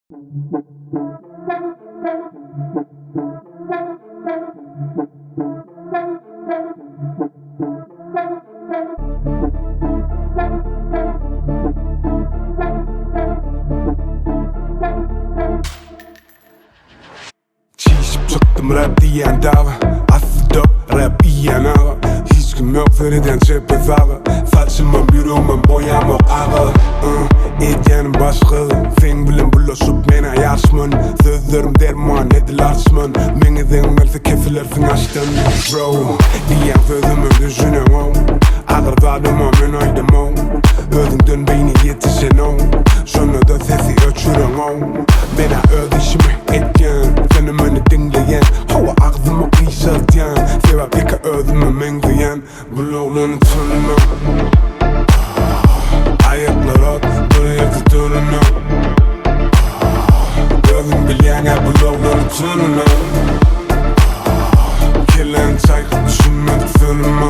Çişip çıktım rap diyen dağı, aslında rap yiyen ağı. Hiç kim yok Feriden cephe zağı. Saçımın yüreğimin boyamak ağı. Edyenim başka, sen bilen bulaşıp mene yarışmın. Sözlerim derman edil arşmın. Meni denmelse kesilersin açtın. Bro, diyen sözümü düşünen o. Ağır zadıma men aydım o. Özünden beyni yetişen o. Şunu da sesi öçüren o. Bana ödüşümü etken, seni beni dinleyen. Hava ağzımı kıyşatyan, sebep yıka özümü mengiyen. Bulağlarını tanımam. Ayaklar at, bir yerde durunam. Özüm bilen ya bulağlarını tanımam. Kelen çaykı düşünmedik sönümam.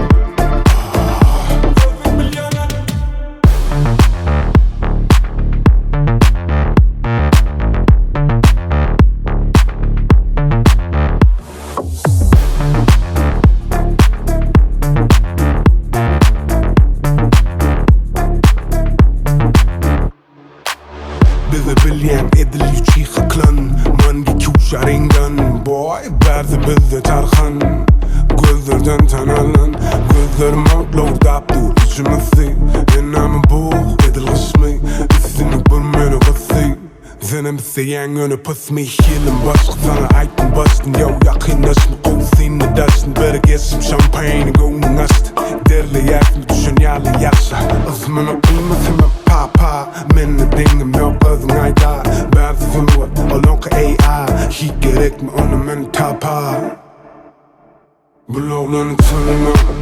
Bizi bilyen edil yüçi hıklan. Mangi kuşar ingan. Boy berzi bizde tarhan. Gözlerden tanalan. Gözlerim outlaw daptu içimizde. Enamı boğ edil gışmi. Üstünü bürmeni gısı. Senem seyen önü pısmi. Hilim başkı sana aytın baştın. Yo yakınlaşma kovsini daşın. Beri geçim şampanyini gönlün açtı. Derli yakın düşün yali yakşa. Ismını kıymetimi papa. Meni dingim yok özün ayda. Bazı filmi olonka AI. Hiç gerek mi onu meni tapa. Bulağlarını tanımam.